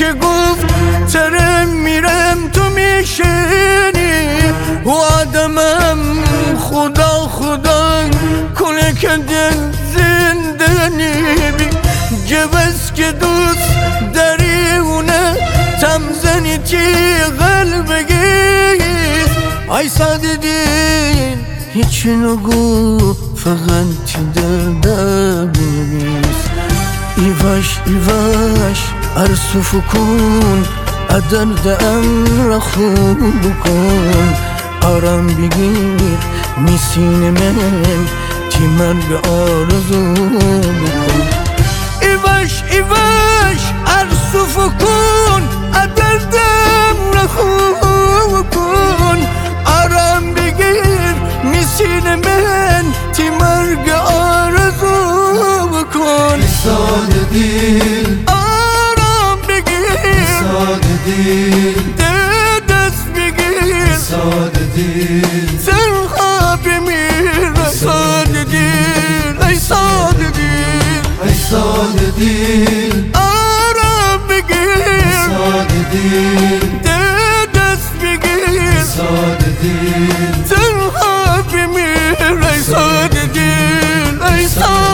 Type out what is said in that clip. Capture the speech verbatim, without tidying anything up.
که گفت ترم میرم تو میشنی و آدمم خدا خدا کنه که دل زندنی بی جبس که دوست داری اونه تمزنی تی قلبگیز ای ساده دل هیچ نگو فقط تی دردمیز ایواش ایواش ارسو فکون ادردم را خوب کن آرام بگیر میسین من تی مرگ آرزو بکن ایواش ایواش ارسو فکون ادردم را خوب کن آرام بگیر میسین من تی مرگ آرزو بکن ساده دل آرام بگیر ساده دل دست بگیر ساده دل تنها بمیر ساده دل ای ساده دل ای ساده دل آرام بگیر ساده دل دست بگیر ساده دل تنها بمیر ای ساده دل ای ساده